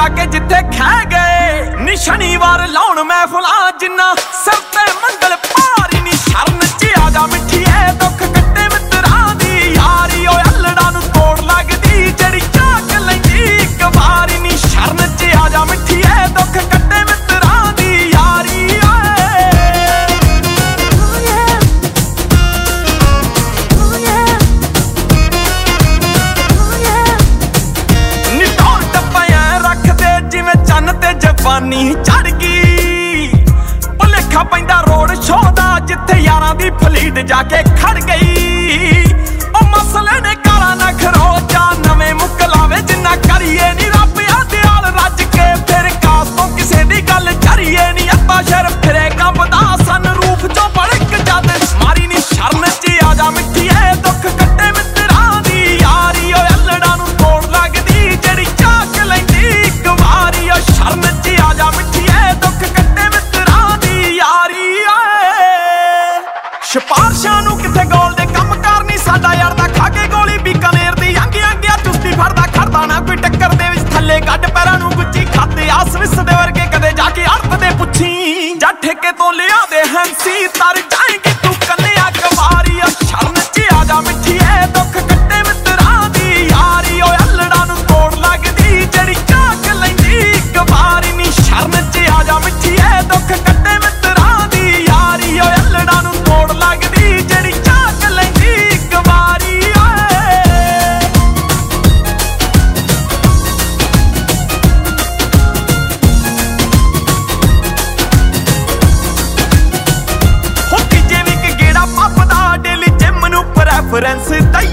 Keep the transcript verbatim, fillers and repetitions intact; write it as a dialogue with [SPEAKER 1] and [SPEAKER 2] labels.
[SPEAKER 1] जाके जिथे खै गए नी शनिवार लाउण महफिलां जिन्ना सिर ते मंगल भारी नी शरण च आजा मिठिए दुख कट्टे मित्रां दी यारी ओ अल्लड़ा नूं तोड़ लगदी जड़ी झाक लैंदी इक वारी नी शरण च आजा मिठिए दुख कट्टे मित्रां दी यारी जवानी चढ़ गई भुलेखा पैंदा रोड शो दा जिथे यारां दी फलीट जाके खड़ गई ओ मसले ने काला ना खरोचा नवें मुकलावे जिन्ना करिए नी रब दयाल रज के फिर कास तो किसे दी गल चरिए नी अब्बा शर फिरे कंबदा सन रूप चो बड़क जद मारी नी शरण च आजा मिठिए दुख कट्टे मित्रां दी यारी ओ अल्लड़ा नूं तोड़ लगदी जड़ी झाक लैंदी इक वारी ओ शरण च आजा मिठिए दुख कट्टे मित्रां दी यारी सिफारशां नूं किथे गोल दे कम करनी साडा यार दा खा के गोली बीकानेर दी अंग अंगिया चुस्ती फड़दा खड़दा ना कोई टक्कर दे विच थल्ले गड्ड पैरां नूं गुच्ची खाते आस विस दे वर्गे कदे जाके अड़त दे पुछी जा ठेके तो लिया दे हंसी तर जाएंगे तू कन्या कवारी ओ शरण च आजा मिठिए दुख कट्टे मित्रां दी यारी ओ अल्लड़ा नूं तोड़ लगदी जड़ी झाक लैंदी इक वारी नी शरण च आजा मिठिए दुख कट्टे मित्रां दी यारी ओ अल्लड़ा नूं तोड़ लगदी जड़ी झाक लैंदी इक वारी हो तीजे वीक गेड़ा पपदा डेली जिम नूं प्रेफरेंस दई